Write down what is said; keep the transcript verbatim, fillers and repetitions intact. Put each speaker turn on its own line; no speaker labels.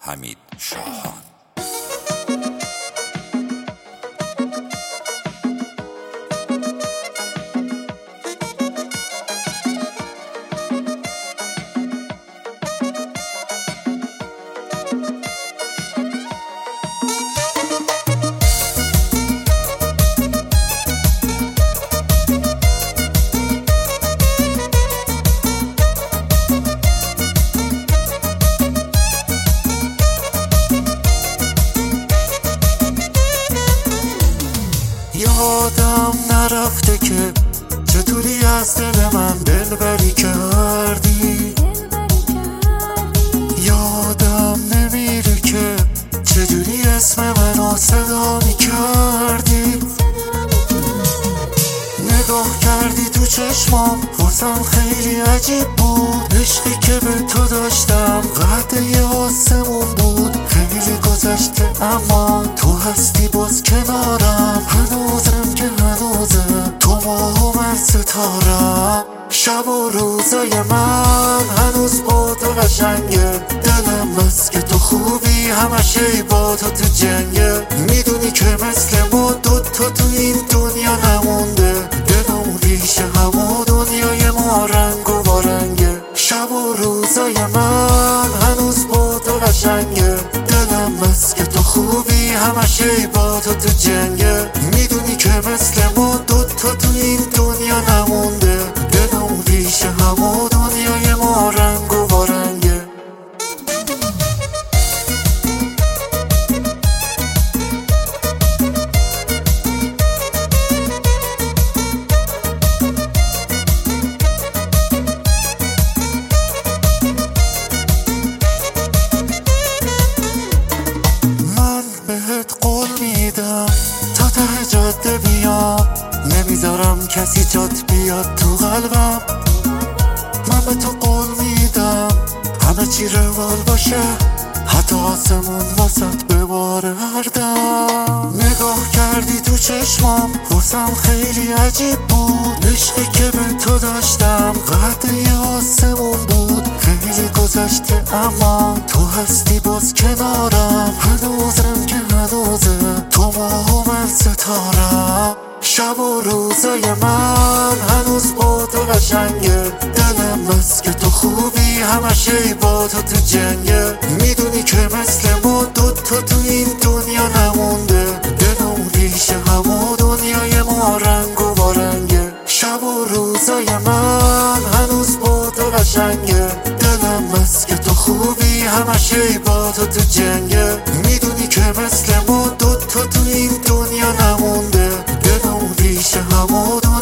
حمید شاهان.
یادم نرفته که چطوری از دل من دلبری کردی، یادم نمیره که چجوری اسم منو صدا میکردی. نگاه کردی تو چشمام واسم خیلی عجیب بود، عشقی که به تو داشتم قد یه آسمون بود. خیلی گذشته اما تو هستی باز کنارم، هنوزم که هنوزم تو ماه و من ستارم. شب و روزای من هنوز با تو قشنگه، دلم بس که تو خوبی همش ای با تو تو جنگه. میدونی که مثل ما دوتا تو این دنیا نمونده، دلم ریشه همون دنیای ما رنگ و بارنگه. شب و روزای من هنوز با تو قشنگه، دلم بس که تو خوبی همش ای با تو تو جنگه. میدونی که مثل ما دوتا تو این دنیا نمونده، دلم ریشه همون دنیای ما رنگ و بارنگه. بهت قول میدم تا ته جاده بیام، نمیذارم کسی جات بیاد تو قلبم. من به تو قول میدم همه چی روال باشه، حتی آسمون واسط بباره هردم. نگاه کردی تو چشمام واسم خیلی عجیب بود، عشقی که به تو داشتم قد یه آسمون بود. خیلی گذشته اما تو هستی باز کنارم، هنوزم که هنوزم تو ماه و من ستارم. شب و روزای من هنوز با تو قشنگه، دلم بس که تو خوبی همش ای با تو تو جنگه. میدونی که مثل ما دوتا تو این دنیا نمونده، دلم ریشه همون دنیای ما رنگ و بارنگه. شب و روزای من هنوز با تو قشنگه، دلم بس که تو خوبی همش ای با تو تو جنگه. میدونی که مثل ما دوتا تو این دنیا نمونده، دلم ریشه همون